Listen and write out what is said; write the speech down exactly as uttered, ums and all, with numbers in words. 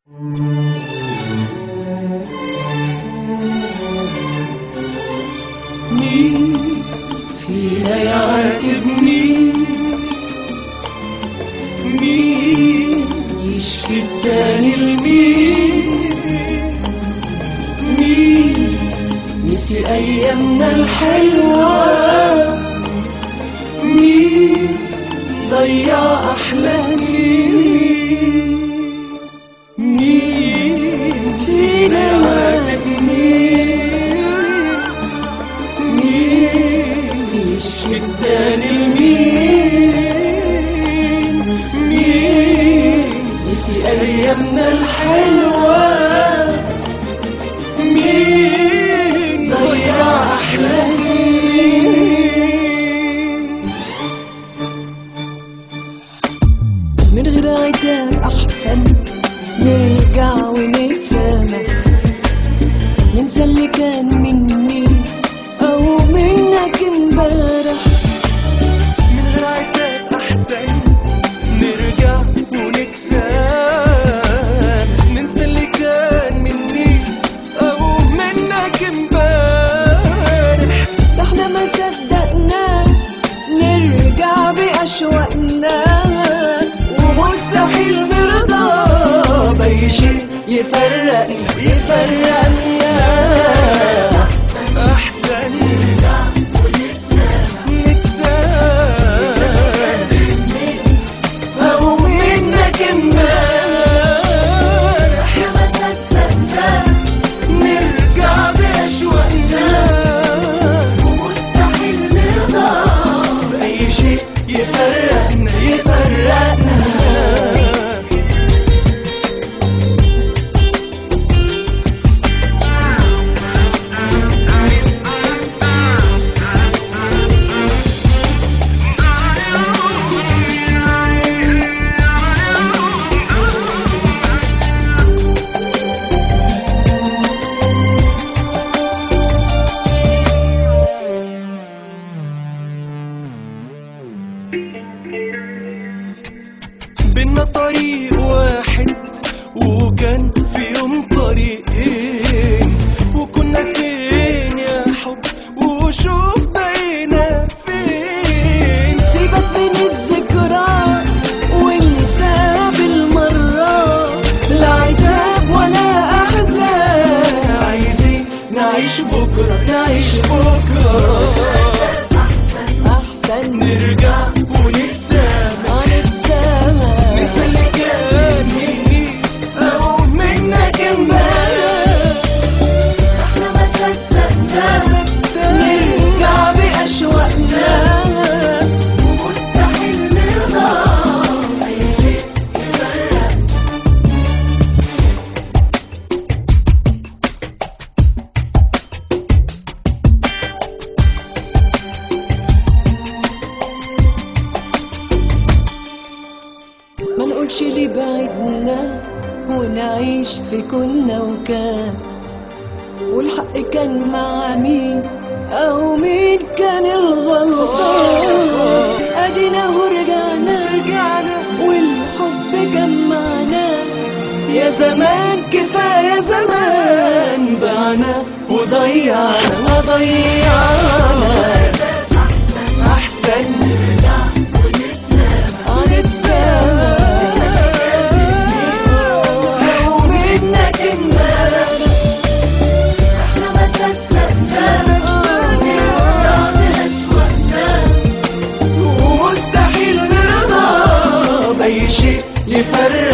مين فينا يعاتبني؟ مين يشكي التاني لمين؟ مين نسي أيامنا الحلوة؟ مين ضيع أحلى سنين؟ مين فينا يعاتبني؟ مين يشكي التاني لمين؟ مين نسي أيامنا الحلوة؟ مين ضيع أحلى سنين؟ من غير عتاب أحسن نرجع ونتسامح، ننسى اللي كان مني أو منك امبارح. من غير عتاب أحسن نرجع ونتسامح، ننسى اللي كان مني أو منك امبارح. ده احنا ما صدقنا نرجع بأشواقنا، ومستحيل نرضى بأي شيء يفرقنا يفرقنا. أحسن نرجع ونتسامح أو منك امبارح. احنا ما صدقنا نرجع بأشواقنا، ومستحيل نرضى بأي شيء يفرقنا يفرقنا. بينا طريق واحد وكان في يوم طريقين، وكنا فين يا حب وشوف بقينا فين. سيبك من الذكرى واللي ساب المرة، لا عتاب ولا أحزان، عايزين نعيش بكرة نعيش بكرة. أحسن نرجع ونتسامح، نتسامح، ننسى اللي كان مني أو منك امبارح. احنا ما صدقنا نرجع بأشواقنا، ومستحيل نرضى بأي شيء يفرقنا. ما نقولش ليه بعدنا ونعيش في كنا وكان، والحق كان مع مين أو مين كان الغلطان. أدينا ورجعنا رجعنا والحب جمعنا، يا زمان كفاية زمان ضعنا وضيعنا وضيعنا. أحسن نتسامح أو منك امبارح. احنا ما صدقنا نرجع بأشواقنا، ومستحيل نرضى بأي شيء يفرق